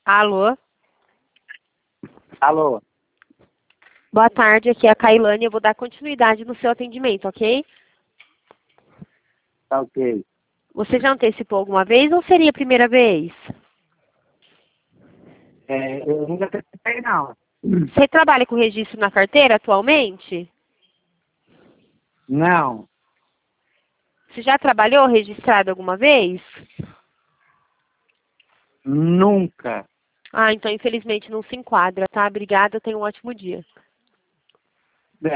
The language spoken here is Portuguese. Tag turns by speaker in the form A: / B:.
A: Alô?
B: Alô?
A: Boa tarde, aqui é a Kailane. Eu vou dar continuidade no seu atendimento, ok?
B: Tá ok.
A: Você já antecipou alguma vez ou seria a primeira vez?
B: Eu nunca tentei, não.
A: Você trabalha com registro na carteira atualmente?
B: Não,
A: Você já trabalhou registrado alguma vez?
B: nunca.
A: Ah, então infelizmente não se enquadra, tá? Obrigada, tenha um ótimo dia.